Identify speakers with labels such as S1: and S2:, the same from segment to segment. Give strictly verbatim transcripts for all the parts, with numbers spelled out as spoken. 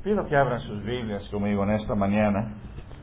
S1: Pido que abran sus Biblias conmigo en esta mañana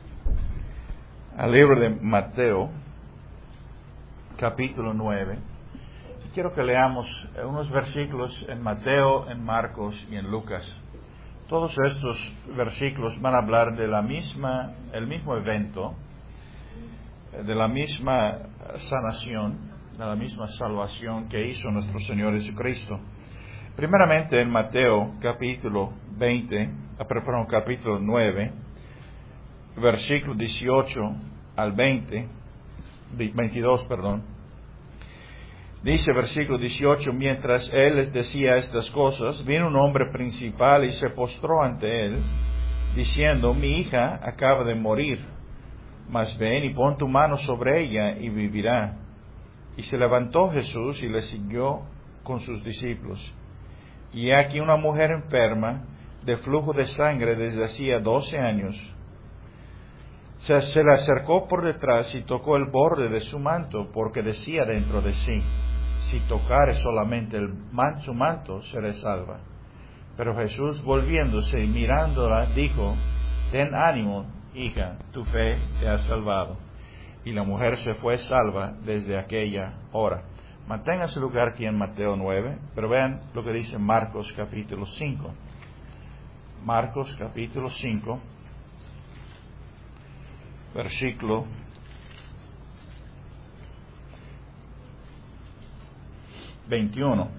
S1: al libro de Mateo, capítulo nueve. Quiero que leamos unos versículos en Mateo, en Marcos y en Lucas. Todos estos versículos van a hablar de la misma, el mismo evento, de la misma sanación, de la misma salvación que hizo nuestro Señor Jesucristo. Primeramente en Mateo capítulo veinte, perdón, capítulo nueve, versículo dieciocho al veinte, veintidós, perdón. Dice versículo dieciocho: mientras él les decía estas cosas, vino un hombre principal y se postró ante él, diciendo: mi hija acaba de morir, mas ven y pon tu mano sobre ella y vivirá. Y se levantó Jesús y le siguió con sus discípulos. Y aquí una mujer enferma de flujo de sangre desde hacía doce años. Se, se le acercó por detrás y tocó el borde de su manto, porque decía dentro de sí: si tocare solamente el man, su manto, seré salva. Pero Jesús, volviéndose y mirándola, dijo: ten ánimo, hija, tu fe te ha salvado. Y la mujer se fue salva desde aquella hora. Mantenga su lugar aquí en Mateo nueve, pero vean lo que dice Marcos capítulo cinco. Marcos capítulo cinco, versículo veintiuno.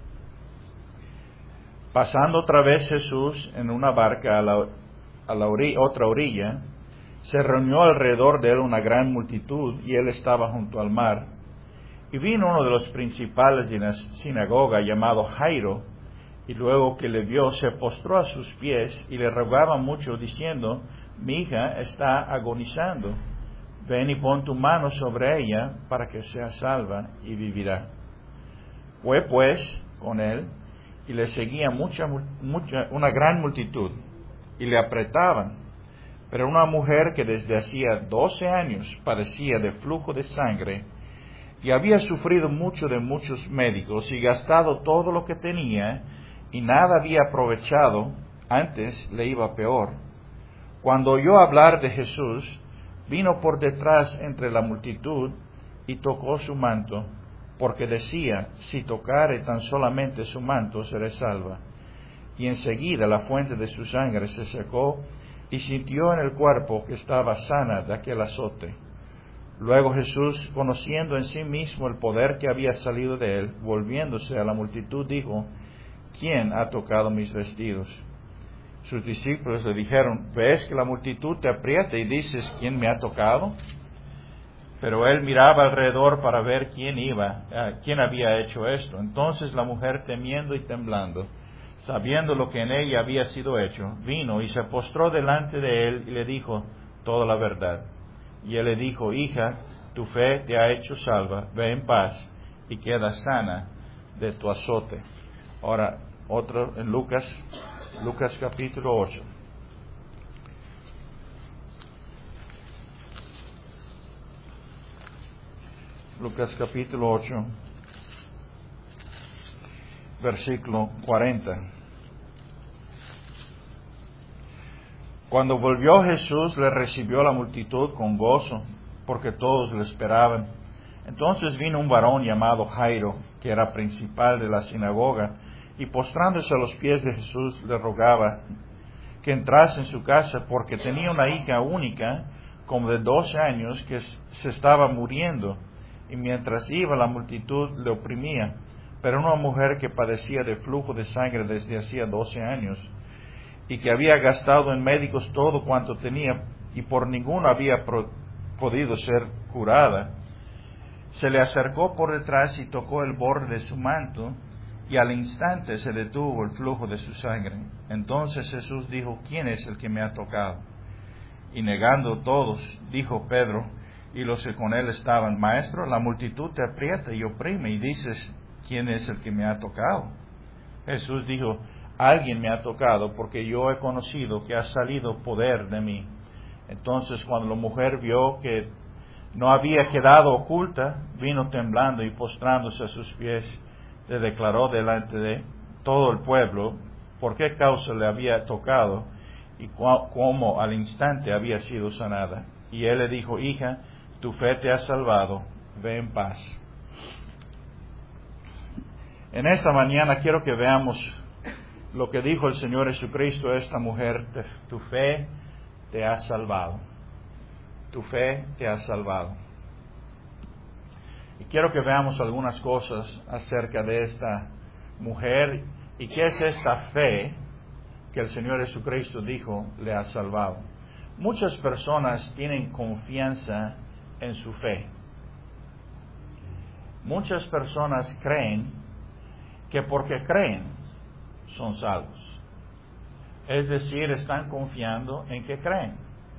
S1: Pasando otra vez Jesús en una barca a la, a la orilla, otra orilla, se reunió alrededor de él una gran multitud, y él estaba junto al mar. Y vino uno de los principales de la sinagoga, llamado Jairo, y luego que le vio, se postró a sus pies y le rogaba mucho, diciendo: mi hija está agonizando, ven y pon tu mano sobre ella para que sea salva y vivirá. Fue pues con él, y le seguía mucha, mucha, una gran multitud, y le apretaban. Pero una mujer que desde hacía doce años padecía de flujo de sangre, y había sufrido mucho de muchos médicos, y gastado todo lo que tenía, y nada había aprovechado, antes le iba peor. Cuando oyó hablar de Jesús, vino por detrás entre la multitud, y tocó su manto, porque decía: si tocare tan solamente su manto, seré salva. Y enseguida la fuente de su sangre se secó, y sintió en el cuerpo que estaba sana de aquel azote. Luego Jesús, conociendo en sí mismo el poder que había salido de él, volviéndose a la multitud, dijo: ¿quién ha tocado mis vestidos? Sus discípulos le dijeron: ¿ves que la multitud te aprieta y dices: ¿quién me ha tocado? Pero él miraba alrededor para ver quién iba, quién había hecho esto. Entonces la mujer, temiendo y temblando, sabiendo lo que en ella había sido hecho, vino y se postró delante de él y le dijo toda la verdad. Y él le dijo: hija, tu fe te ha hecho salva, ve en paz y queda sana de tu azote. Ahora, otro en Lucas, Lucas capítulo ocho. Lucas capítulo ocho, versículo cuarenta. Cuando volvió Jesús, le recibió la multitud con gozo, porque todos le esperaban. Entonces vino un varón llamado Jairo, que era principal de la sinagoga, y postrándose a los pies de Jesús, le rogaba que entrase en su casa, porque tenía una hija única, como de doce años, que se estaba muriendo, y mientras iba la multitud le oprimía. Pero una mujer que padecía de flujo de sangre desde hacía doce años, y que había gastado en médicos todo cuanto tenía, y por ninguno había pro- podido ser curada, se le acercó por detrás y tocó el borde de su manto, y al instante se detuvo el flujo de su sangre. Entonces Jesús dijo: ¿quién es el que me ha tocado? Y negando todos, dijo Pedro y los que con él estaban: Maestro, la multitud te aprieta y oprime, y dices: ¿quién es el que me ha tocado? Jesús dijo: alguien me ha tocado, porque yo he conocido que ha salido poder de mí. Entonces, cuando la mujer vio que no había quedado oculta, vino temblando y postrándose a sus pies, le declaró delante de todo el pueblo por qué causa le había tocado y cómo al instante había sido sanada. Y él le dijo, hija, tu fe te ha salvado, ve en paz. En esta mañana quiero que veamos lo que dijo el Señor Jesucristo a esta mujer, tu fe te ha salvado. Tu fe te ha salvado. Y quiero que veamos algunas cosas acerca de esta mujer y qué es esta fe que el Señor Jesucristo dijo le ha salvado. Muchas personas tienen confianza en su fe. Muchas personas creen que porque creen son salvos. Es decir, están confiando en que creen.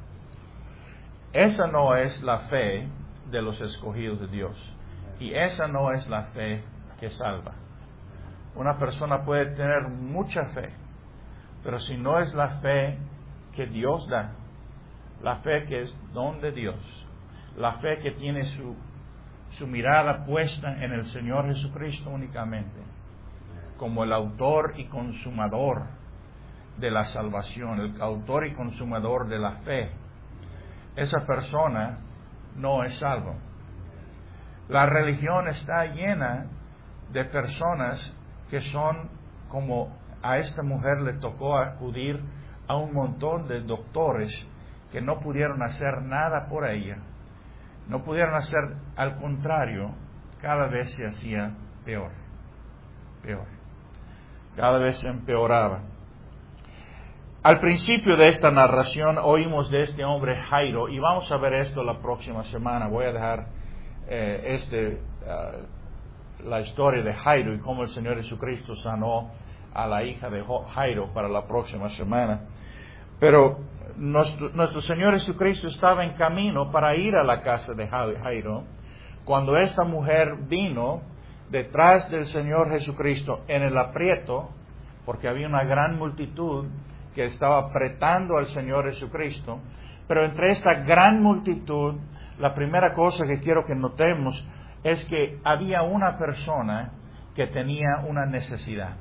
S1: Esa no es la fe de los escogidos de Dios. Y esa no es la fe que salva. Una persona puede tener mucha fe, pero si no es la fe que Dios da, la fe que es don de Dios, la fe que tiene su, su mirada puesta en el Señor Jesucristo únicamente, como el autor y consumador de la salvación, el autor y consumador de la fe, esa persona no es salvo. La religión está llena de personas que son como a esta mujer le tocó acudir a un montón de doctores que no pudieron hacer nada por ella. No pudieron hacer, al contrario, cada vez se hacía peor, peor. Cada vez se empeoraba. Al principio de esta narración oímos de este hombre Jairo, y vamos a ver esto la próxima semana. Voy a dejar eh, este, uh, la historia de Jairo y cómo el Señor Jesucristo sanó a la hija de Jairo para la próxima semana. Pero nuestro, nuestro Señor Jesucristo estaba en camino para ir a la casa de Jairo, cuando esta mujer vino detrás del Señor Jesucristo en el aprieto, porque había una gran multitud que estaba apretando al Señor Jesucristo. Pero entre esta gran multitud, la primera cosa que quiero que notemos es que había una persona que tenía una necesidad.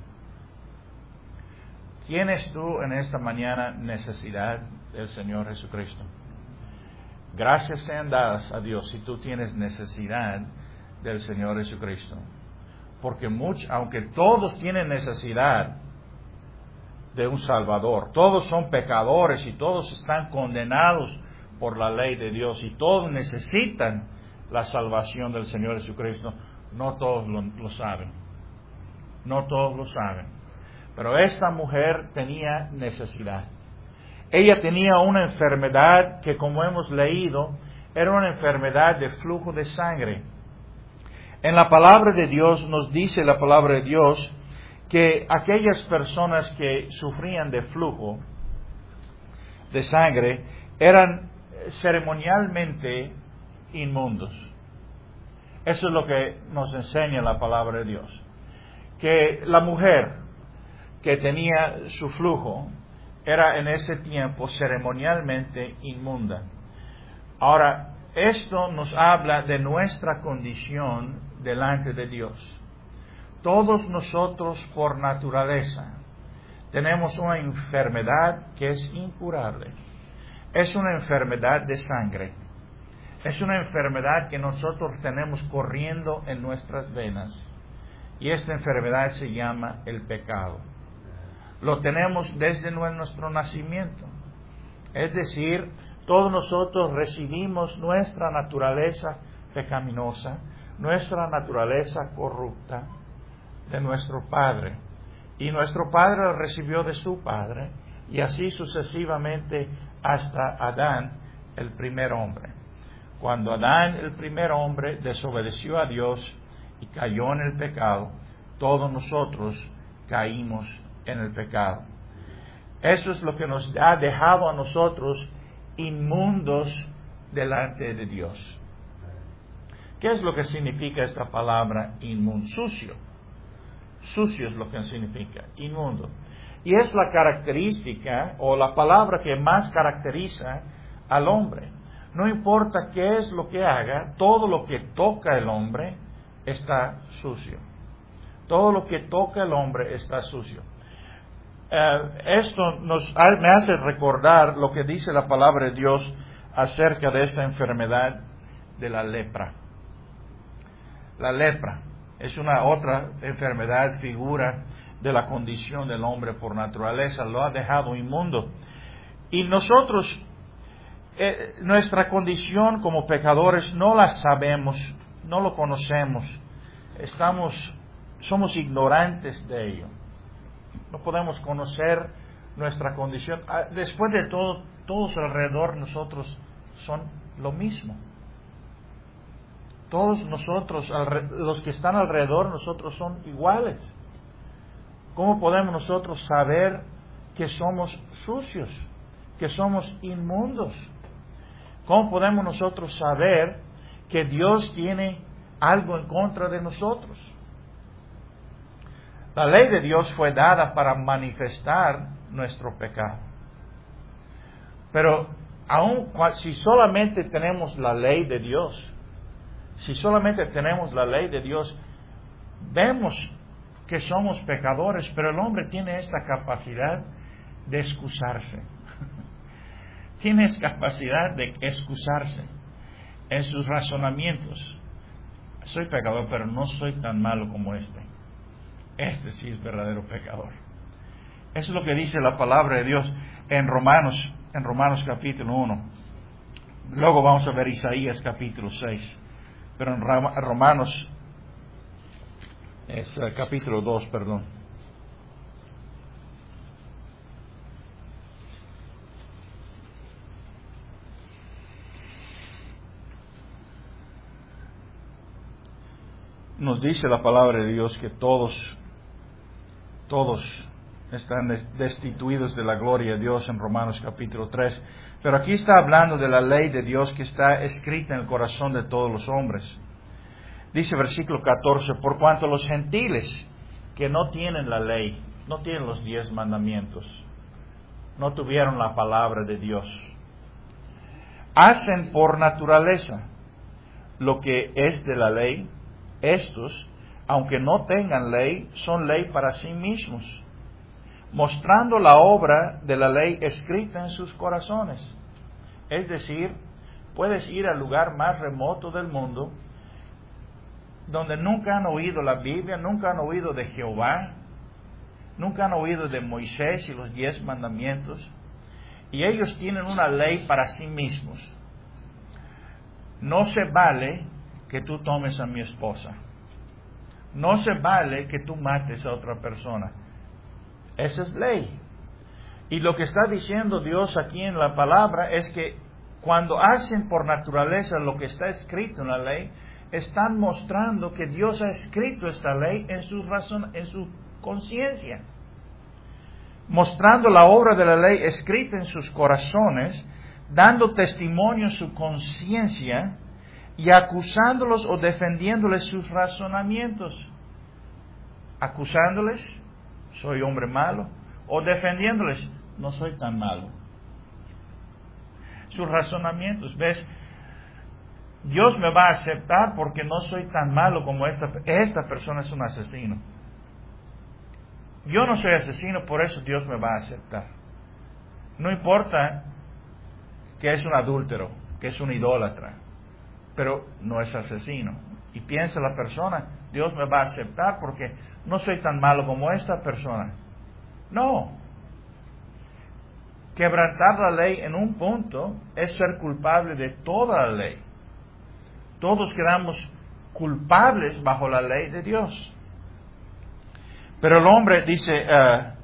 S1: ¿Tienes tú en esta mañana necesidad del Señor Jesucristo? Gracias sean dadas a Dios si tú tienes necesidad del Señor Jesucristo. Porque much, aunque todos tienen necesidad de un Salvador, todos son pecadores y todos están condenados por la ley de Dios y todos necesitan la salvación del Señor Jesucristo, no todos lo, lo saben. No todos lo saben. Pero esta mujer tenía necesidad. Ella tenía una enfermedad que, como hemos leído, era una enfermedad de flujo de sangre. En la palabra de Dios nos dice la palabra de Dios que aquellas personas que sufrían de flujo de sangre eran ceremonialmente inmundos. Eso es lo que nos enseña la palabra de Dios. Que la mujer que tenía su flujo era en ese tiempo ceremonialmente inmunda. Ahora, esto nos habla de nuestra condición delante de Dios. Todos nosotros por naturaleza tenemos una enfermedad que es incurable. Es una enfermedad de sangre. Es una enfermedad que nosotros tenemos corriendo en nuestras venas. Y esta enfermedad se llama el pecado. Lo tenemos desde nuestro nacimiento. Es decir, todos nosotros recibimos nuestra naturaleza pecaminosa, nuestra naturaleza corrupta de nuestro Padre. Y nuestro Padre lo recibió de su Padre, y así sucesivamente hasta Adán, el primer hombre. Cuando Adán, el primer hombre, desobedeció a Dios y cayó en el pecado, todos nosotros caímos en el pecado. Eso es lo que nos ha dejado a nosotros inmundos delante de Dios. ¿Qué es lo que significa esta palabra inmundo? Sucio. Sucio es lo que significa, inmundo. Y es la característica o la palabra que más caracteriza al hombre. No importa qué es lo que haga, todo lo que toca el hombre está sucio. Todo lo que toca el hombre está sucio. eh, esto nos, me hace recordar lo que dice la palabra de Dios acerca de esta enfermedad de la lepra. La lepra es una otra enfermedad, figura de la condición del hombre por naturaleza, lo ha dejado inmundo. Y nosotros, eh, nuestra condición como pecadores no la sabemos, no lo conocemos, estamos, somos ignorantes de ello. No podemos conocer nuestra condición. Después de todo, todos alrededor de nosotros son lo mismo. Todos nosotros, los que están alrededor de nosotros son iguales. ¿Cómo podemos nosotros saber que somos sucios, que somos inmundos? ¿Cómo podemos nosotros saber que Dios tiene algo en contra de nosotros? La ley de Dios fue dada para manifestar nuestro pecado. Pero aun si solamente tenemos la ley de Dios, si solamente tenemos la ley de Dios, vemos que somos pecadores, pero el hombre tiene esta capacidad de excusarse. Tiene esta capacidad de excusarse en sus razonamientos. Soy pecador, pero no soy tan malo como este. Este sí es verdadero pecador. Eso es lo que dice la palabra de Dios en Romanos, en Romanos capítulo uno. Luego vamos a ver Isaías capítulo seis. Pero en Romanos es uh, capítulo dos, perdón. Nos dice la palabra de Dios que todos, todos están destituidos de la gloria de Dios en Romanos capítulo tres. Pero aquí está hablando de la ley de Dios que está escrita en el corazón de todos los hombres. Dice versículo catorce, por cuanto los gentiles que no tienen la ley, no tienen los diez mandamientos, no tuvieron la palabra de Dios, hacen por naturaleza lo que es de la ley, estos, aunque no tengan ley, son ley para sí mismos, mostrando la obra de la ley escrita en sus corazones. Es decir, puedes ir al lugar más remoto del mundo, donde nunca han oído la Biblia, nunca han oído de Jehová, nunca han oído de Moisés y los diez mandamientos, y ellos tienen una ley para sí mismos. No se vale que tú tomes a mi esposa. No se vale que tú mates a otra persona. Esa es ley. Y lo que está diciendo Dios aquí en la palabra es que cuando hacen por naturaleza lo que está escrito en la ley, están mostrando que Dios ha escrito esta ley en su razón, en su conciencia. Mostrando la obra de la ley escrita en sus corazones, dando testimonio en su conciencia y acusándolos o defendiéndoles sus razonamientos. Acusándoles, soy hombre malo, o defendiéndoles, no soy tan malo. Sus razonamientos, ¿ves? Dios me va a aceptar porque no soy tan malo como esta, esta persona es un asesino. Yo no soy asesino, por eso Dios me va a aceptar. No importa que es un adúltero, que es un idólatra, pero no es asesino. Y piensa la persona, Dios me va a aceptar porque no soy tan malo como esta persona. No. Quebrantar la ley en un punto es ser culpable de toda la ley. Todos quedamos culpables bajo la ley de Dios. Pero el hombre dice, uh,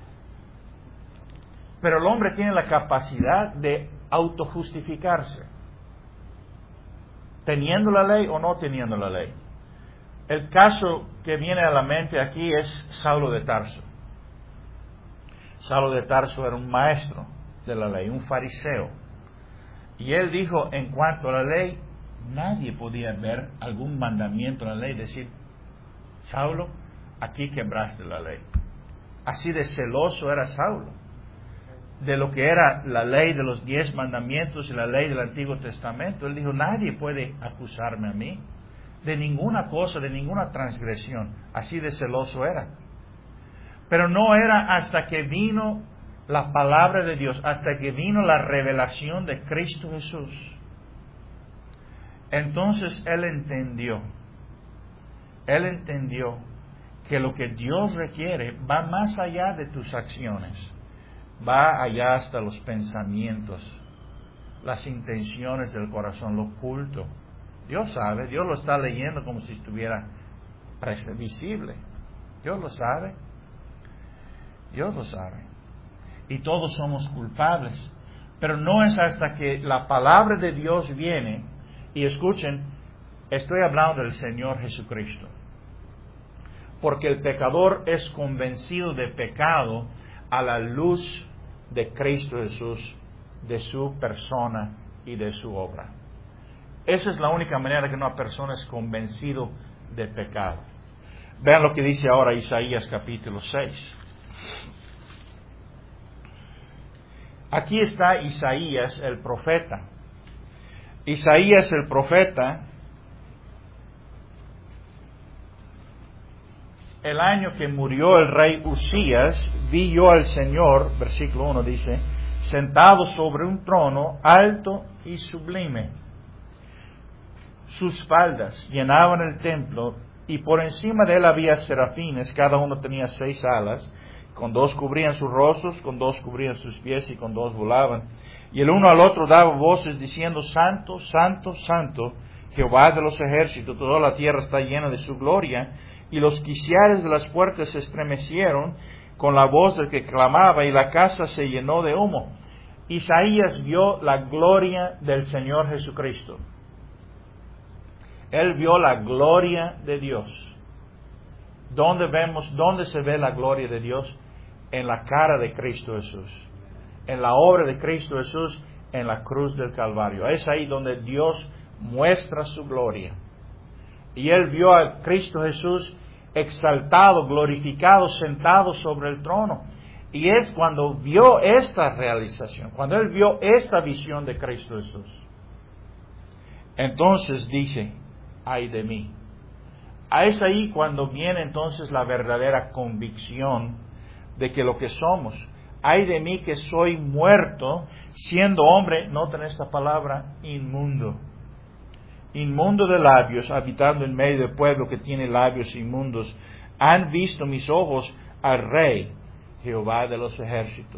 S1: pero el hombre tiene la capacidad de autojustificarse, teniendo la ley o no teniendo la ley. El caso que viene a la mente aquí es Saulo de Tarso. Saulo de Tarso era un maestro de la ley, un fariseo. Y él dijo, en cuanto a la ley, nadie podía ver algún mandamiento en la ley y decir, Saulo, aquí quebraste la ley. Así de celoso era Saulo de lo que era la ley de los diez mandamientos y la ley del Antiguo Testamento. Él dijo, nadie puede acusarme a mí de ninguna cosa, de ninguna transgresión. Así de celoso era. Pero no era hasta que vino la palabra de Dios, hasta que vino la revelación de Cristo Jesús. Entonces él entendió, él entendió que lo que Dios requiere va más allá de tus acciones, va allá hasta los pensamientos, las intenciones del corazón, lo oculto. Dios sabe, Dios lo está leyendo como si estuviera visible. Dios lo sabe, Dios lo sabe. Y todos somos culpables. Pero no es hasta que la palabra de Dios viene, y escuchen, estoy hablando del Señor Jesucristo. Porque el pecador es convencido de pecado a la luz de Cristo Jesús, de su persona y de su obra. Esa es la única manera que una persona es convencido de pecado. Vean lo que dice ahora Isaías capítulo seis. Aquí está Isaías el profeta. Isaías el profeta, el año que murió el rey Usías, vi yo al Señor, versículo uno dice, sentado sobre un trono alto y sublime. Sus faldas llenaban el templo, y por encima de él había serafines, cada uno tenía seis alas, con dos cubrían sus rostros, con dos cubrían sus pies, y con dos volaban. Y el uno al otro daba voces diciendo, Santo, Santo, Santo, Jehová de los ejércitos, toda la tierra está llena de su gloria. Y los quiciales de las puertas se estremecieron con la voz del que clamaba, y la casa se llenó de humo. Isaías vio la gloria del Señor Jesucristo. Él vio la gloria de Dios. ¿Dónde vemos, dónde se ve la gloria de Dios? En la cara de Cristo Jesús. En la obra de Cristo Jesús en la cruz del Calvario. Es ahí donde Dios muestra su gloria. Y él vio a Cristo Jesús exaltado, glorificado, sentado sobre el trono. Y es cuando vio esta realización, cuando él vio esta visión de Cristo Jesús, entonces dice, ay de mí. Es ahí cuando viene entonces la verdadera convicción de que lo que somos, ay de mí que soy muerto, siendo hombre, noten esta palabra, inmundo. Inmundo de labios, habitando en medio del pueblo que tiene labios inmundos. Han visto mis ojos al Rey, Jehová de los ejércitos.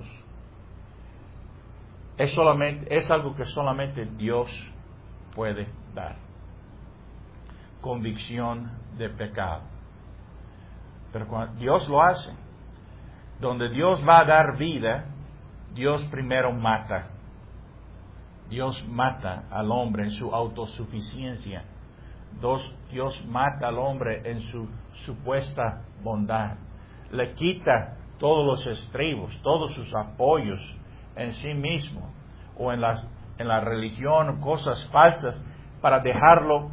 S1: Es, solamente, es algo que solamente Dios puede dar. Convicción de pecado. Pero cuando Dios lo hace, donde Dios va a dar vida, Dios primero mata. Dios mata al hombre en su autosuficiencia. Dios mata al hombre en su supuesta bondad. Le quita todos los estribos, todos sus apoyos en sí mismo o en la, en la religión, cosas falsas, para dejarlo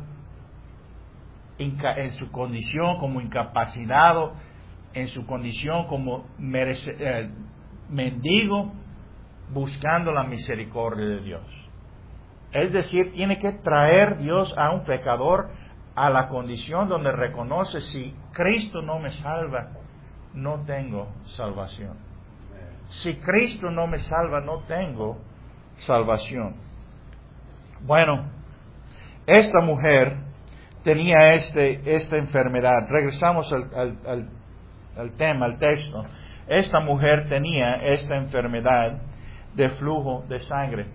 S1: en su condición como incapacitado, en su condición como merece, eh, mendigo, buscando la misericordia de Dios. Es decir, tiene que traer Dios a un pecador a la condición donde reconoce, si Cristo no me salva, no tengo salvación. Si Cristo no me salva, no tengo salvación. Bueno, esta mujer tenía este, esta enfermedad. Regresamos al, al, al, al tema, al texto. Esta mujer tenía esta enfermedad de flujo de sangre.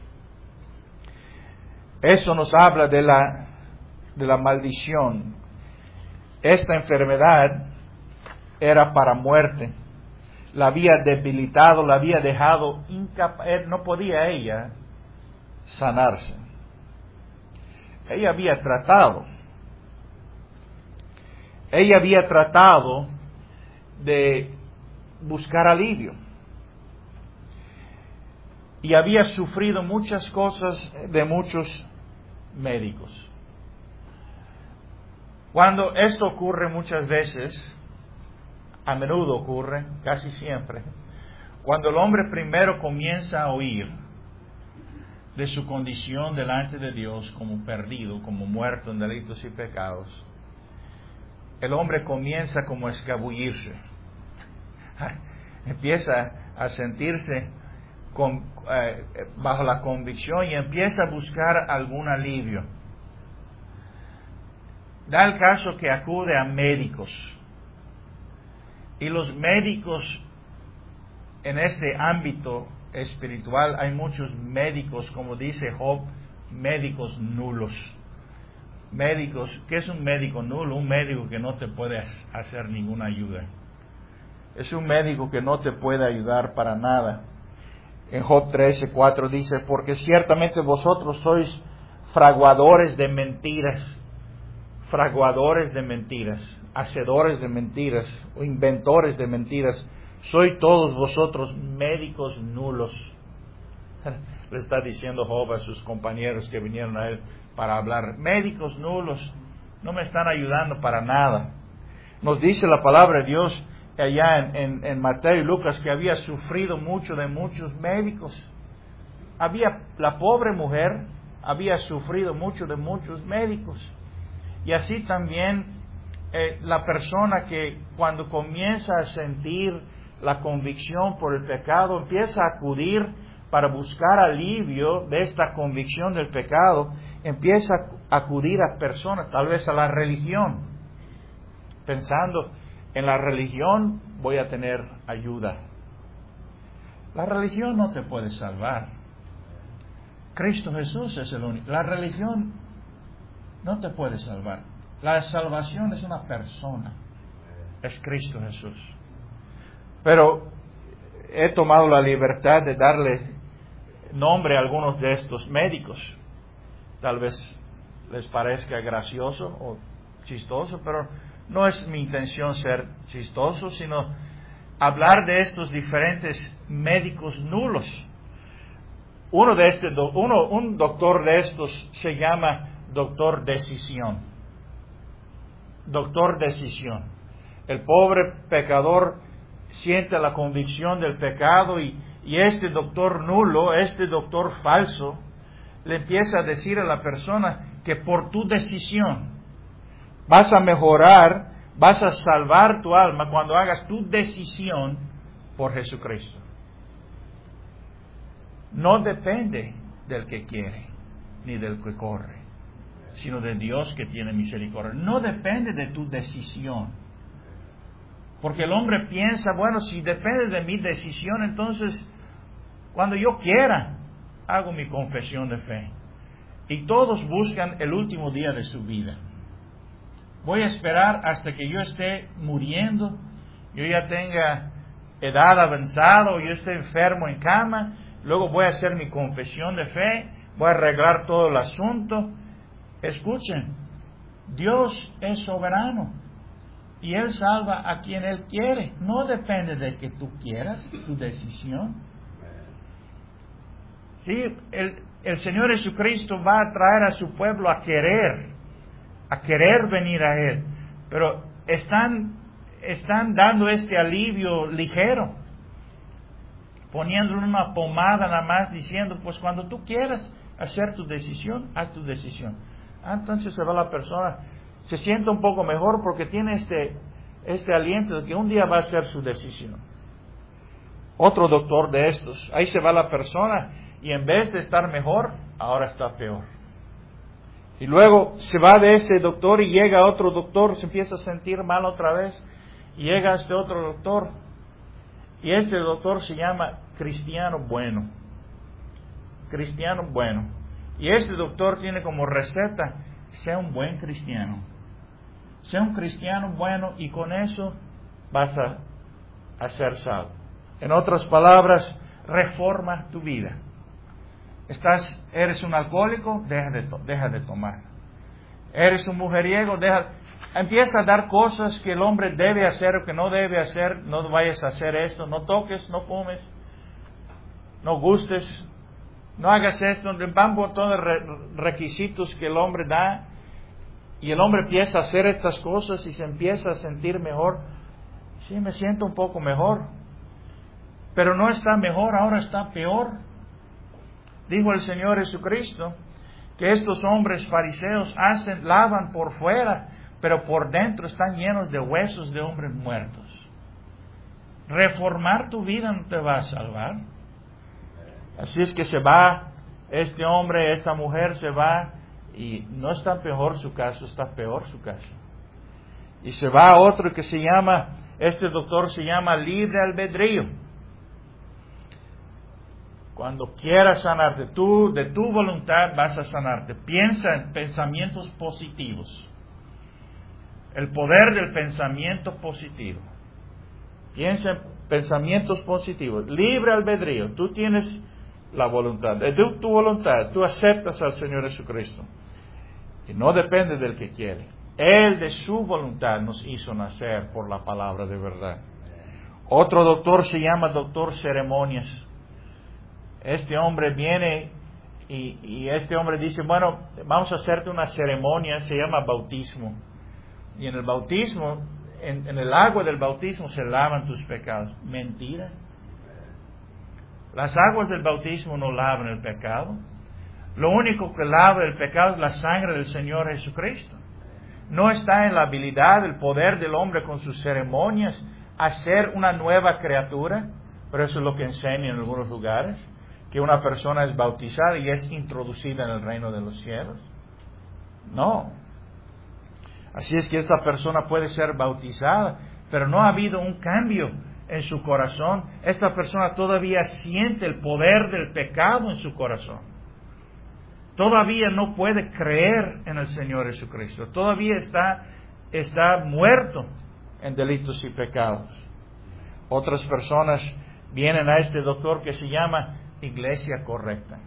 S1: Eso nos habla de la, de la maldición. Esta enfermedad era para muerte. La había debilitado, la había dejado incapaz. No podía ella sanarse. Ella había tratado. Ella había tratado de buscar alivio. Y había sufrido muchas cosas de muchos médicos. Cuando esto ocurre muchas veces, a menudo ocurre, casi siempre, cuando el hombre primero comienza a oír de su condición delante de Dios como perdido, como muerto en delitos y pecados, el hombre comienza como a escabullirse. empieza a sentirse con, eh, bajo la convicción y empieza a buscar algún alivio. Da el caso que acude a médicos. Y los médicos en este ámbito espiritual, hay muchos médicos, como dice Job, médicos nulos. Médicos, ¿qué es un médico nulo? Un médico que no te puede hacer ninguna ayuda. Es un médico que no te puede ayudar para nada. En Job trece, cuatro dice, porque ciertamente vosotros sois fraguadores de mentiras, fraguadores de mentiras, hacedores de mentiras, o inventores de mentiras, sois todos vosotros médicos nulos. Le está diciendo Job a sus compañeros que vinieron a él para hablar, médicos nulos, no me están ayudando para nada. Nos dice la palabra de Dios allá en, en, en Mateo y Lucas que había sufrido mucho de muchos médicos. Había, la pobre mujer había sufrido mucho de muchos médicos. Y así también eh, la persona que cuando comienza a sentir la convicción por el pecado, empieza a acudir para buscar alivio de esta convicción del pecado, empieza a acudir a personas, tal vez a la religión, pensando, en la religión voy a tener ayuda. La religión no te puede salvar. Cristo Jesús es el único. La religión no te puede salvar. La salvación es una persona. Es Cristo Jesús. Pero he tomado la libertad de darle nombre a algunos de estos médicos. Tal vez les parezca gracioso o chistoso, pero no es mi intención ser chistoso, sino hablar de estos diferentes médicos nulos. Uno de este, uno, un doctor de estos se llama doctor decisión. Doctor decisión. El pobre pecador siente la convicción del pecado y, y este doctor nulo, este doctor falso, le empieza a decir a la persona que por tu decisión vas a mejorar, vas a salvar tu alma cuando hagas tu decisión por Jesucristo. No depende del que quiere, ni del que corre, sino de Dios que tiene misericordia. No depende de tu decisión. Porque el hombre piensa, bueno, si depende de mi decisión, entonces, cuando yo quiera, hago mi confesión de fe. Y todos buscan el último día de su vida. Voy a esperar hasta que yo esté muriendo, yo ya tenga edad avanzada o yo esté enfermo en cama, luego voy a hacer mi confesión de fe, voy a arreglar todo el asunto. Escuchen, Dios es soberano y Él salva a quien Él quiere. No depende de que tú quieras, tu decisión. Sí, el, el Señor Jesucristo va a traer a su pueblo a querer, a querer venir a Él, pero están, están dando este alivio ligero, poniéndole una pomada nada más, diciendo, pues cuando tú quieras hacer tu decisión, haz tu decisión. Ah, entonces se va la persona, se siente un poco mejor porque tiene este, este aliento de que un día va a hacer su decisión. Otro doctor de estos, ahí se va la persona y en vez de estar mejor, ahora está peor. Y luego se va de ese doctor y llega otro doctor, se empieza a sentir mal otra vez, y llega este otro doctor, y este doctor se llama Cristiano Bueno. Cristiano Bueno. Y este doctor tiene como receta, sea un buen cristiano. Sea un cristiano bueno y con eso vas a, a ser salvo. En otras palabras, reforma tu vida. Estás, eres un alcohólico, deja de, to, deja de tomar. Eres un mujeriego, deja, empieza a dar cosas que el hombre debe hacer o que no debe hacer. No vayas a hacer esto, no toques, no fumes, no gustes, no hagas esto. Van un montón de re, requisitos que el hombre da y el hombre empieza a hacer estas cosas y se empieza a sentir mejor. Sí, me siento un poco mejor, pero no está mejor, ahora está peor. Dijo el Señor Jesucristo que estos hombres fariseos hacen, lavan por fuera, pero por dentro están llenos de huesos de hombres muertos. Reformar tu vida no te va a salvar. Así es que se va este hombre, esta mujer se va, y no está peor su caso, está peor su caso. Y se va a otro que se llama, este doctor se llama libre albedrío. Cuando quieras sanarte, tú de tu voluntad vas a sanarte. Piensa en pensamientos positivos. El poder del pensamiento positivo. Piensa en pensamientos positivos. Libre albedrío. Tú tienes la voluntad. De tu voluntad, tú aceptas al Señor Jesucristo. Y no depende del que quiere. Él de su voluntad nos hizo nacer por la palabra de verdad. Otro doctor se llama doctor ceremonias. Este hombre viene y, y este hombre dice, bueno, vamos a hacerte una ceremonia, se llama bautismo. Y en el bautismo, en, en el agua del bautismo se lavan tus pecados. Mentira. Las aguas del bautismo no lavan el pecado. Lo único que lava el pecado es la sangre del Señor Jesucristo. No está en la habilidad, el poder del hombre con sus ceremonias hacer una nueva criatura, pero eso es lo que enseña en algunos lugares, que una persona es bautizada y es introducida en el reino de los cielos. No. Así es que esta persona puede ser bautizada, pero no ha habido un cambio en su corazón. Esta persona todavía siente el poder del pecado en su corazón. Todavía no puede creer en el Señor Jesucristo. Todavía está, está muerto en delitos y pecados. Otras personas vienen a este doctor que se llama iglesia correcta.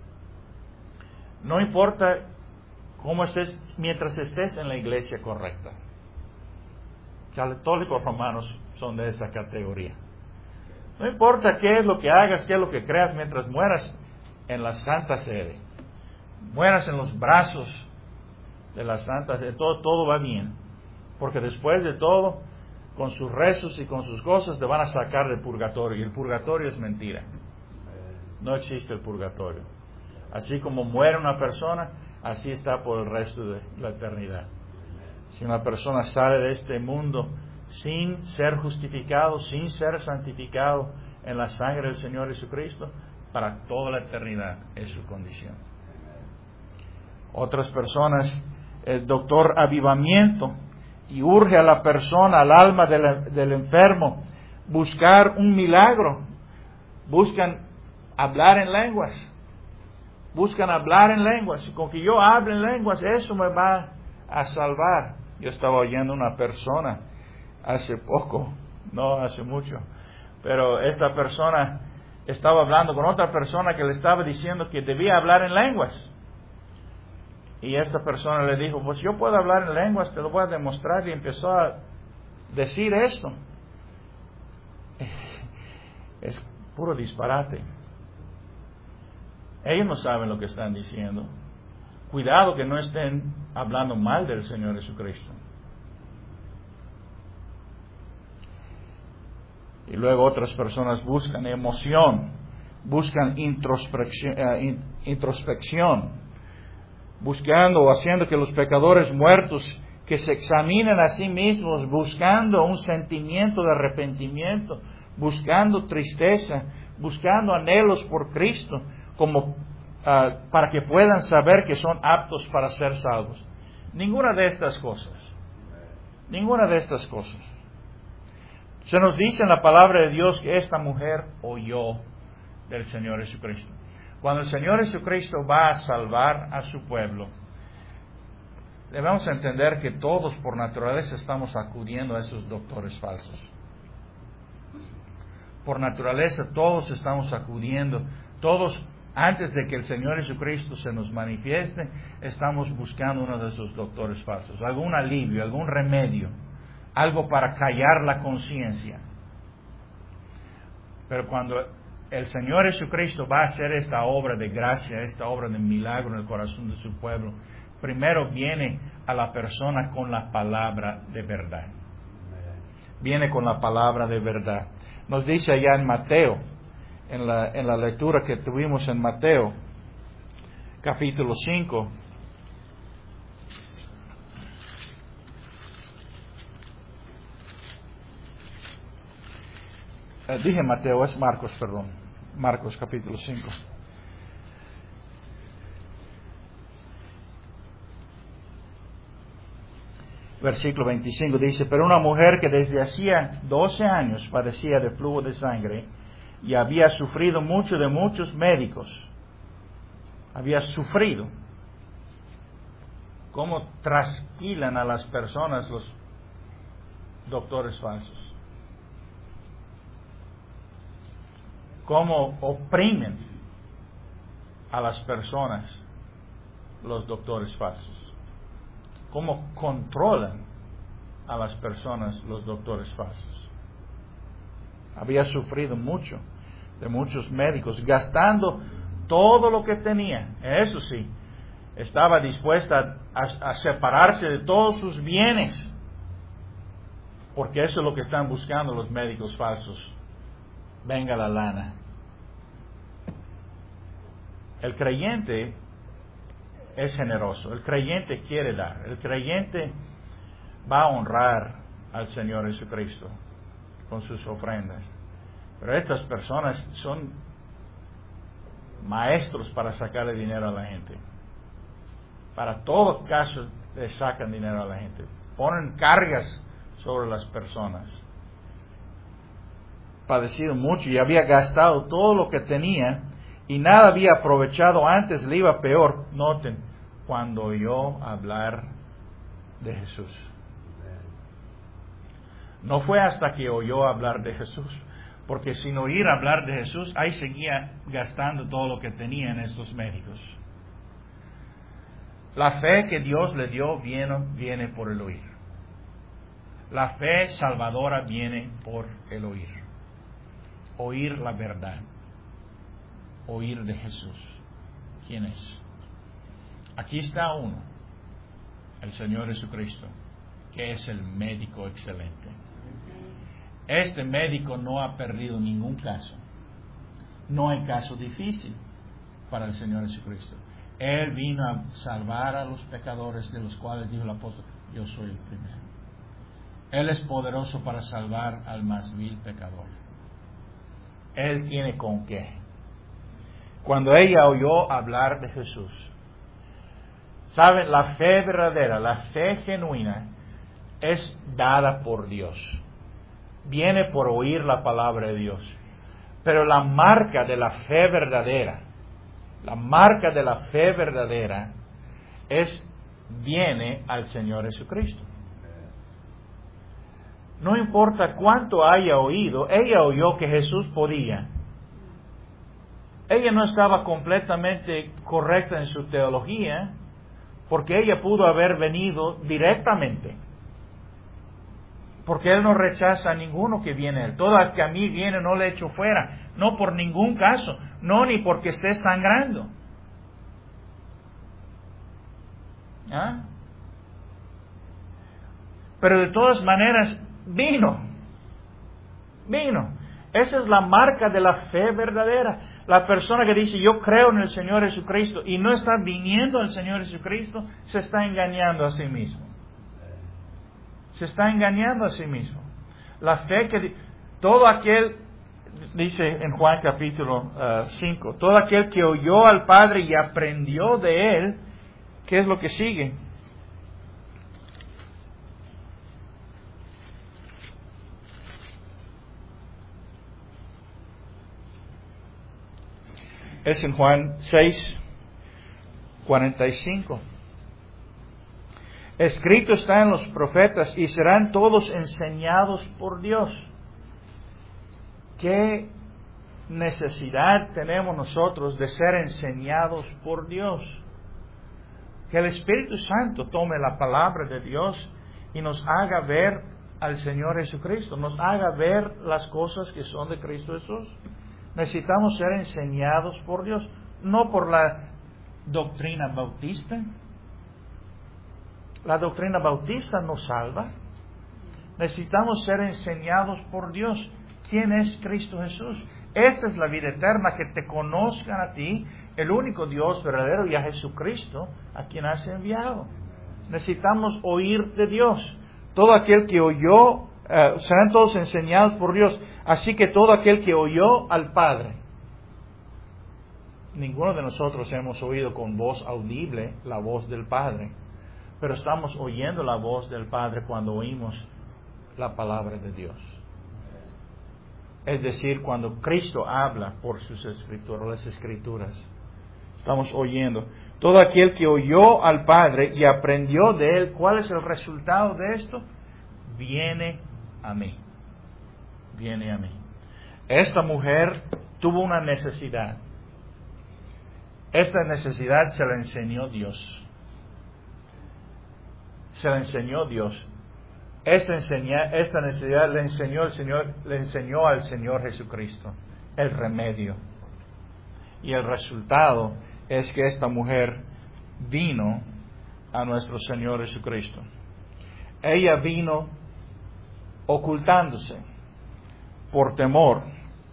S1: No importa cómo estés, mientras estés en la iglesia correcta. Católicos romanos son de esta categoría. No importa qué es lo que hagas, qué es lo que creas, mientras mueras en la Santa Sede, mueras en los brazos de la Santa Sede, todo, todo va bien. Porque después de todo, con sus rezos y con sus cosas, te van a sacar del purgatorio. Y el purgatorio es mentira. No existe el purgatorio. Así como muere una persona, así está por el resto de la eternidad. Si una persona sale de este mundo sin ser justificado, sin ser santificado en la sangre del Señor Jesucristo, para toda la eternidad es su condición. Otras personas, el doctor avivamiento, y urge a la persona, al alma del, del enfermo, buscar un milagro. Buscan hablar en lenguas. Buscan hablar en lenguas. Y con que yo hable en lenguas, eso me va a salvar. Yo estaba oyendo una persona hace poco, no hace mucho, pero esta persona estaba hablando con otra persona que le estaba diciendo que debía hablar en lenguas. Y esta persona le dijo, pues yo puedo hablar en lenguas, te lo voy a demostrar. Y empezó a decir esto. Es puro disparate. Ellos no saben lo que están diciendo. Cuidado que no estén hablando mal del Señor Jesucristo. Y luego otras personas buscan emoción, buscan introspección, eh, introspección, buscando o haciendo que los pecadores muertos que se examinen a sí mismos, buscando un sentimiento de arrepentimiento, buscando tristeza, buscando anhelos por Cristo, como uh, para que puedan saber que son aptos para ser salvos. Ninguna de estas cosas, ninguna de estas cosas. Se nos dice en la palabra de Dios que esta mujer oyó del Señor Jesucristo. Cuando el Señor Jesucristo va a salvar a su pueblo, debemos entender que todos por naturaleza estamos acudiendo a esos doctores falsos. Por naturaleza todos estamos acudiendo, todos antes de que el Señor Jesucristo se nos manifieste, estamos buscando uno de esos doctores falsos, algún alivio, algún remedio, algo para callar la conciencia. Pero cuando el Señor Jesucristo va a hacer esta obra de gracia, esta obra de milagro en el corazón de su pueblo, primero viene a la persona con la palabra de verdad. Viene con la palabra de verdad. Nos dice allá en Mateo, en la, en la lectura que tuvimos en Mateo, capítulo cinco, eh, dije Mateo, es Marcos, perdón, Marcos capítulo cinco. Versículo veinticinco dice, pero una mujer que desde hacía doce años padecía de flujo de sangre y había sufrido mucho de muchos médicos, había sufrido. ¿Cómo trasquilan a las personas los doctores falsos? ¿Cómo oprimen a las personas los doctores falsos? ¿Cómo controlan a las personas los doctores falsos? Había sufrido mucho de muchos médicos, gastando todo lo que tenía. Eso sí, estaba dispuesta a, a separarse de todos sus bienes, porque eso es lo que están buscando los médicos falsos. Venga la lana. El creyente es generoso, el creyente quiere dar, el creyente va a honrar al Señor Jesucristo con sus ofrendas. Pero estas personas son maestros para sacarle dinero a la gente. Para todos casos le sacan dinero a la gente. Ponen cargas sobre las personas. Padecido mucho y había gastado todo lo que tenía y nada había aprovechado, antes le iba peor. Noten, cuando oyó hablar de Jesús. No fue hasta que oyó hablar de Jesús, porque sin oír hablar de Jesús, ahí seguía gastando todo lo que tenía en estos médicos. La fe que Dios le dio viene, viene por el oír. La fe salvadora viene por el oír. Oír la verdad. Oír de Jesús. ¿Quién es? Aquí está uno, el Señor Jesucristo, que es el médico excelente. Este médico no ha perdido ningún caso. No hay caso difícil para el Señor Jesucristo. Él vino a salvar a los pecadores, de los cuales dijo el apóstol, yo soy el primero. Él es poderoso para salvar al más vil pecador. Él tiene con qué. Cuando ella oyó hablar de Jesús, ¿saben? La fe verdadera, la fe genuina, es dada por Dios. Viene por oír la palabra de Dios. Pero la marca de la fe verdadera, la marca de la fe verdadera es, viene al Señor Jesucristo. No importa cuánto haya oído, ella oyó que Jesús podía. Ella no estaba completamente correcta en su teología, porque ella pudo haber venido directamente. Porque Él no rechaza a ninguno que viene a Él. Todo el que a mí viene no le echo fuera. No por ningún caso. No ni porque esté sangrando. ¿Ah? Pero de todas maneras vino. Vino. Esa es la marca de la fe verdadera. La persona que dice yo creo en el Señor Jesucristo y no está viniendo al Señor Jesucristo, se está engañando a sí mismo. Se está engañando a sí mismo. La fe que todo aquel, dice en Juan capítulo cinco, todo aquel que oyó al Padre y aprendió de Él, ¿qué es lo que sigue? Es en Juan seis, cuarenta y cinco. Escrito está en los profetas y serán todos enseñados por Dios. ¿Qué necesidad tenemos nosotros de ser enseñados por Dios? Que el Espíritu Santo tome la palabra de Dios y nos haga ver al Señor Jesucristo, nos haga ver las cosas que son de Cristo Jesús. Necesitamos ser enseñados por Dios, no por la doctrina bautista. La doctrina bautista nos salva. Necesitamos ser enseñados por Dios. ¿Quién es Cristo Jesús? Esta es la vida eterna, que te conozcan a ti, el único Dios verdadero, y a Jesucristo, a quien has enviado. Necesitamos oír de Dios. Todo aquel que oyó uh, serán todos enseñados por Dios. Así que todo aquel que oyó al Padre, ninguno de nosotros hemos oído con voz audible la voz del Padre, pero estamos oyendo la voz del Padre cuando oímos la palabra de Dios. Es decir, cuando Cristo habla por sus escrituras, las escrituras, estamos oyendo. Todo aquel que oyó al Padre y aprendió de Él, ¿cuál es el resultado de esto? Viene a mí. Viene a mí. Esta mujer tuvo una necesidad. Esta necesidad se la enseñó Dios. Se la enseñó Dios. Esta, enseña, esta necesidad le enseñó el Señor, le enseñó al Señor Jesucristo el remedio. Y el resultado es que esta mujer vino a nuestro Señor Jesucristo. Ella vino ocultándose por temor.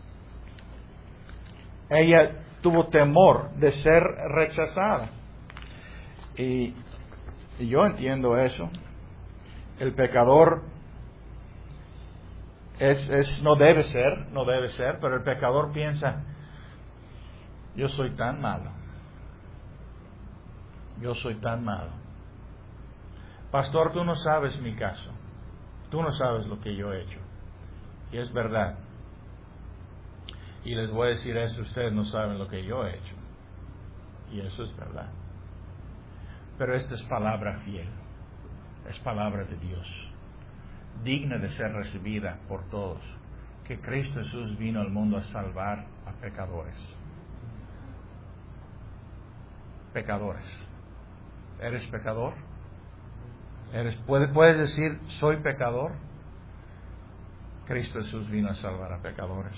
S1: Ella tuvo temor de ser rechazada. Y, y yo entiendo eso. El pecador es, es, no debe ser, no debe ser, pero el pecador piensa, yo soy tan malo. Yo soy tan malo. Pastor, tú no sabes mi caso. Tú no sabes lo que yo he hecho. Y es verdad. Y les voy a decir eso, ustedes no saben lo que yo he hecho. Y eso es verdad. Pero esta es palabra fiel. Es palabra de Dios. Digna de ser recibida por todos. Que Cristo Jesús vino al mundo a salvar a pecadores. Pecadores. ¿Eres pecador? ¿Eres, puedes, ¿Puedes decir, soy pecador? Cristo Jesús vino a salvar a pecadores.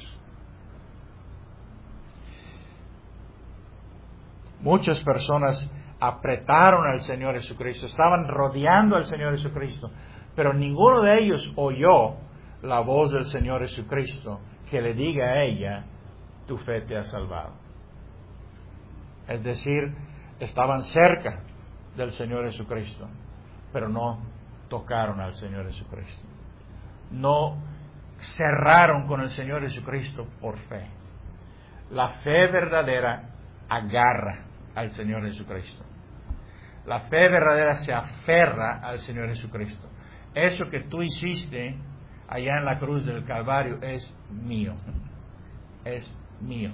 S1: Muchas personas apretaron al Señor Jesucristo, estaban rodeando al Señor Jesucristo, pero ninguno de ellos oyó la voz del Señor Jesucristo que le diga a ella, tu fe te ha salvado. Es decir, estaban cerca del Señor Jesucristo, pero no tocaron al Señor Jesucristo. No cerraron con el Señor Jesucristo por fe. La fe verdadera agarra al Señor Jesucristo. La fe verdadera se aferra al Señor Jesucristo. Eso que tú hiciste allá en la cruz del Calvario es mío. Es mío.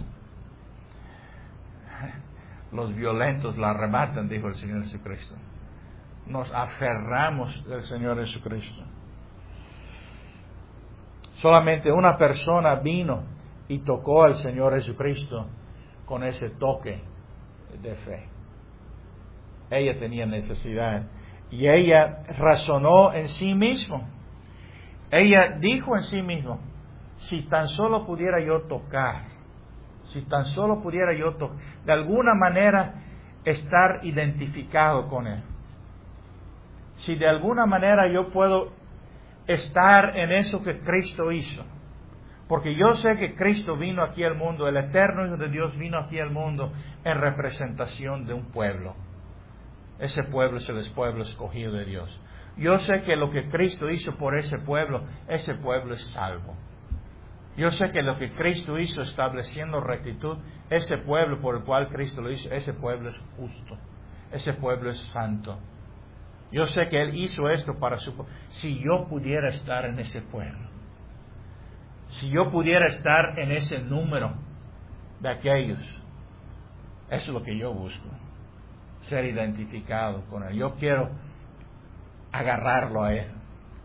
S1: Los violentos la arrebatan, dijo el Señor Jesucristo. Nos aferramos del Señor Jesucristo. Solamente una persona vino y tocó al Señor Jesucristo con ese toque de fe. Ella tenía necesidad y ella razonó en sí misma. Ella dijo en sí misma, si tan solo pudiera yo tocar, si tan solo pudiera yo tocar, de alguna manera estar identificado con Él. Si de alguna manera yo puedo estar en eso que Cristo hizo. Porque yo sé que Cristo vino aquí al mundo, el eterno Hijo de Dios vino aquí al mundo en representación de un pueblo. Ese pueblo es el pueblo escogido de Dios. Yo sé que lo que Cristo hizo por ese pueblo, ese pueblo es salvo. Yo sé que lo que Cristo hizo estableciendo rectitud, ese pueblo por el cual Cristo lo hizo, ese pueblo es justo. Ese pueblo es santo. Yo sé que Él hizo esto para su pueblo. Si yo pudiera estar en ese pueblo, si yo pudiera estar en ese número de aquellos, eso es lo que yo busco. Ser identificado con Él. Yo quiero agarrarlo a Él.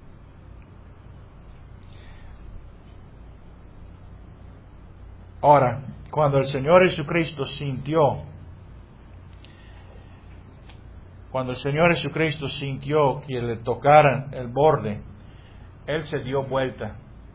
S1: Ahora, cuando el Señor Jesucristo sintió, cuando el Señor Jesucristo sintió que le tocaran el borde, Él se dio vuelta.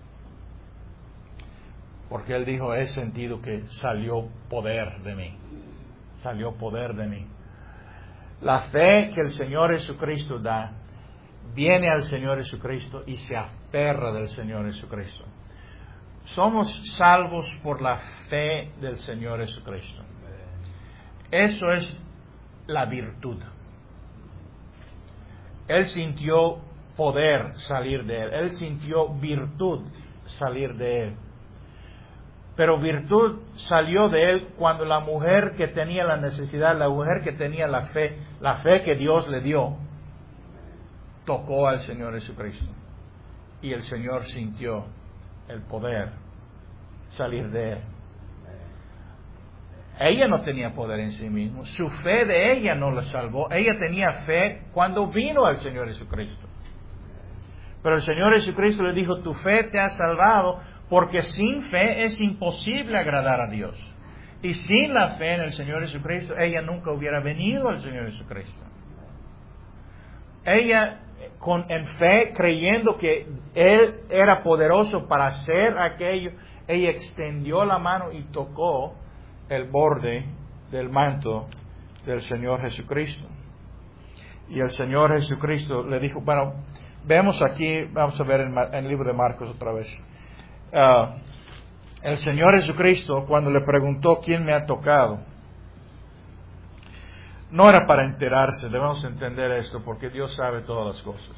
S1: Porque Él dijo, he sentido que salió poder de mí. Salió poder de mí. La fe que el Señor Jesucristo da, viene al Señor Jesucristo y se aferra del Señor Jesucristo. Somos salvos por la fe del Señor Jesucristo. Eso es la virtud. Él sintió poder salir de él. Él sintió virtud salir de él. Pero virtud salió de él cuando la mujer que tenía la necesidad, la mujer que tenía la fe, la fe que Dios le dio, tocó al Señor Jesucristo. Y el Señor sintió el poder salir de él. Ella no tenía poder en sí misma. Su fe de ella no la salvó. Ella tenía fe cuando vino al Señor Jesucristo. Pero el Señor Jesucristo le dijo, tu fe te ha salvado, porque sin fe es imposible agradar a Dios. Y sin la fe en el Señor Jesucristo, ella nunca hubiera venido al Señor Jesucristo. Ella, con, en fe, creyendo que Él era poderoso para hacer aquello, ella extendió la mano y tocó el borde del manto del Señor Jesucristo. Y el Señor Jesucristo le dijo, bueno, vemos aquí, vamos a ver en, en el libro de Marcos otra vez. Uh, el Señor Jesucristo, cuando le preguntó quién me ha tocado, no era para enterarse. Debemos entender esto porque Dios sabe todas las cosas.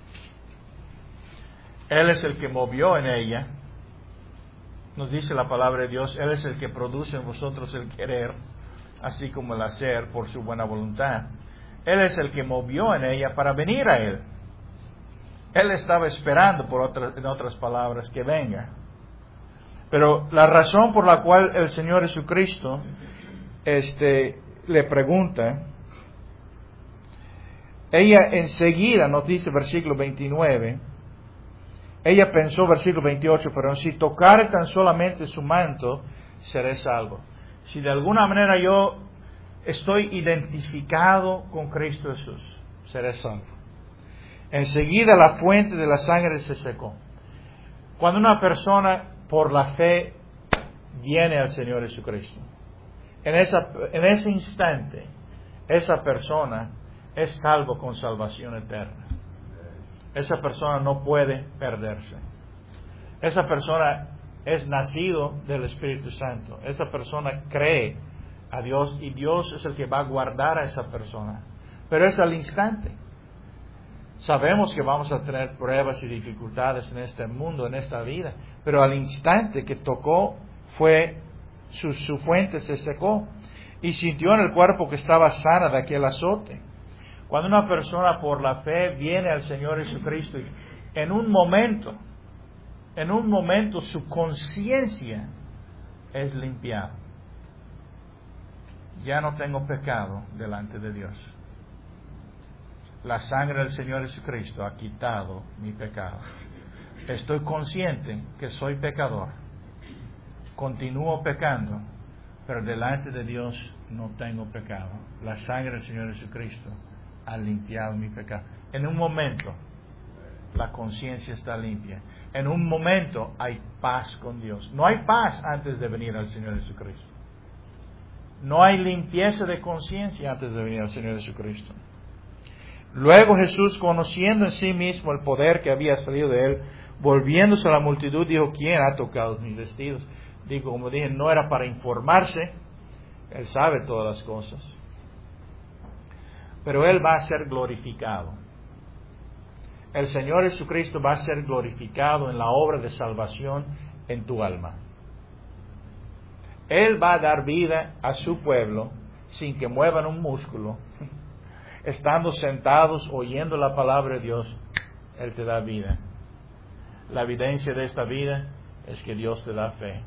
S1: Él es el que movió en ella. Nos dice la palabra de Dios, Él es el que produce en vosotros el querer, así como el hacer por su buena voluntad. Él es el que movió en ella para venir a Él. Él estaba esperando, por otras, en otras palabras, que venga. Pero la razón por la cual el Señor Jesucristo este, le pregunta, ella enseguida, nos dice versículo veintinueve, ella pensó, versículo veintiocho, pero si tocare tan solamente su manto, seré salvo. Si de alguna manera yo estoy identificado con Cristo Jesús, seré salvo. Enseguida la fuente de la sangre se secó. Cuando una persona por la fe viene al Señor Jesucristo, en, esa, en ese instante, esa persona es salvo con salvación eterna. Esa persona no puede perderse. Esa persona es nacido del Espíritu Santo. Esa persona cree a Dios y Dios es el que va a guardar a esa persona. Pero es al instante. Sabemos que vamos a tener pruebas y dificultades en este mundo, en esta vida, pero al instante que tocó, fue su, su fuente se secó y sintió en el cuerpo que estaba sana de aquel azote. Cuando una persona por la fe viene al Señor Jesucristo, en un momento, en un momento su conciencia es limpiada. Ya no tengo pecado delante de Dios. La sangre del Señor Jesucristo ha quitado mi pecado. Estoy consciente que soy pecador. Continúo pecando, pero delante de Dios no tengo pecado. La sangre del Señor Jesucristo ha limpiado mi pecado. En un momento, la conciencia está limpia. En un momento hay paz con Dios. No hay paz antes de venir al Señor Jesucristo. No hay limpieza de conciencia antes de venir al Señor Jesucristo. Luego Jesús, conociendo en sí mismo el poder que había salido de él, volviéndose a la multitud, dijo, ¿quién ha tocado mis vestidos? Digo, como dije, no era para informarse. Él sabe todas las cosas. Pero Él va a ser glorificado. El Señor Jesucristo va a ser glorificado en la obra de salvación en tu alma. Él va a dar vida a su pueblo sin que muevan un músculo. Estando sentados oyendo la palabra de Dios, Él te da vida. La evidencia de esta vida es que Dios te da fe.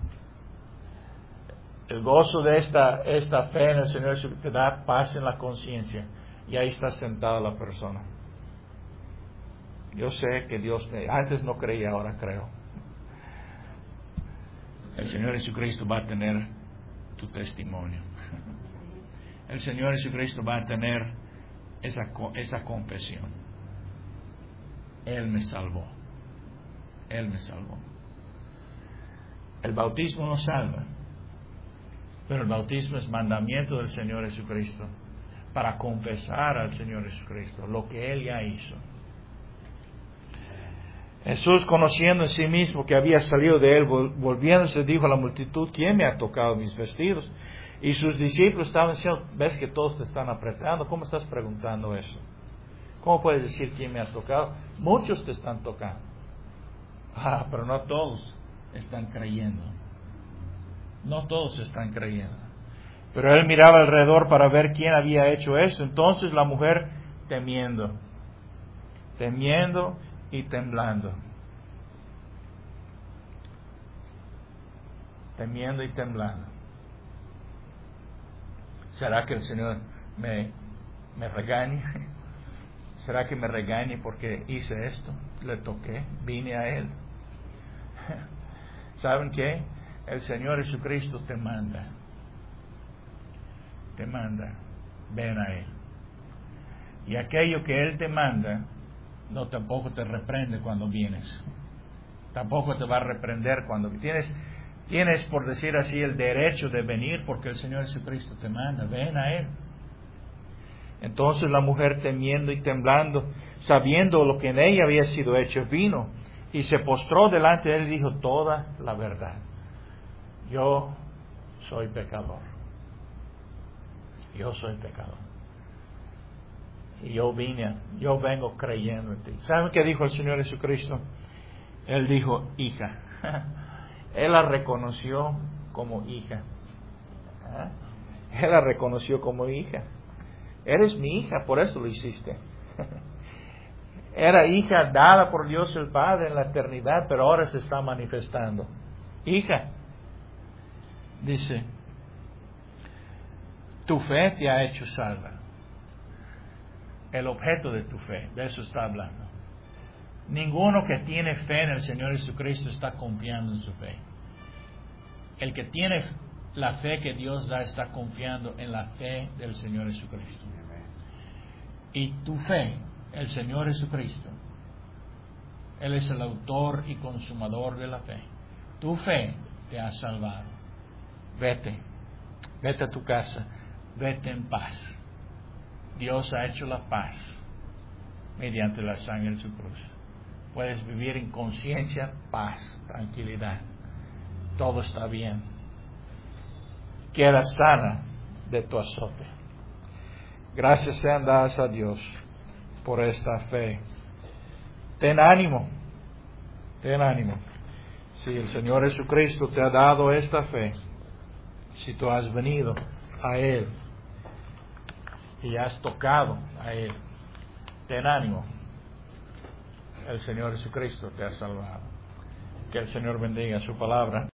S1: El gozo de esta, esta fe en el Señor te da paz en la conciencia. Y ahí está sentada la persona. Yo sé que Dios me... Antes no creía, ahora creo. El Señor Jesucristo va a tener tu testimonio. El Señor Jesucristo va a tener esa, esa confesión. Él me salvó. Él me salvó. El bautismo no salva, pero el bautismo es mandamiento del Señor Jesucristo para confesar al Señor Jesucristo lo que Él ya hizo. Jesús, conociendo en sí mismo que había salido de Él, volviéndose, dijo a la multitud, ¿quién me ha tocado mis vestidos? Y sus discípulos estaban diciendo, ves que todos te están apretando, ¿cómo estás preguntando eso? ¿Cómo puedes decir quién me ha tocado? Muchos te están tocando. Ah, pero no todos están creyendo. No todos están creyendo. Pero él miraba alrededor para ver quién había hecho eso. Entonces la mujer temiendo, temiendo y temblando. Temiendo y temblando. ¿Será que el Señor me, me regañe? ¿Será que me regañe porque hice esto? Le toqué, vine a Él. ¿Saben qué? El Señor Jesucristo te manda. Te manda. Ven a Él. Y aquello que Él te manda, no tampoco te reprende cuando vienes. Tampoco te va a reprender cuando tienes... Tienes, por decir así, el derecho de venir porque el Señor Jesucristo te manda. Ven a Él. Entonces la mujer, temiendo y temblando, sabiendo lo que en ella había sido hecho, vino y se postró delante de Él y dijo toda la verdad. Yo soy pecador. Yo soy pecador. Y yo vine, yo vengo creyendo en ti. ¿Saben qué dijo el Señor Jesucristo? Él dijo, hija. Él la reconoció como hija. ¿Ah? Él la reconoció como hija. Eres mi hija, por eso lo hiciste. Era hija dada por Dios el Padre en la eternidad, pero ahora se está manifestando. Hija, dice, tu fe te ha hecho salva. El objeto de tu fe, de eso está hablando. Ninguno que tiene fe en el Señor Jesucristo está confiando en su fe. El que tiene la fe que Dios da está confiando en la fe del Señor Jesucristo. Y tu fe, el Señor Jesucristo, Él es el autor y consumador de la fe. Tu fe te ha salvado. Vete, vete a tu casa, vete en paz. Dios ha hecho la paz mediante la sangre de su cruz. Puedes vivir en conciencia, paz, tranquilidad. Todo está bien. Queda sana de tu azote. Gracias sean dadas a Dios por esta fe. Ten ánimo. Ten ánimo. Si el Señor Jesucristo te ha dado esta fe, si tú has venido a Él y has tocado a Él, ten ánimo. El Señor Jesucristo te ha salvado. Que el Señor bendiga su palabra.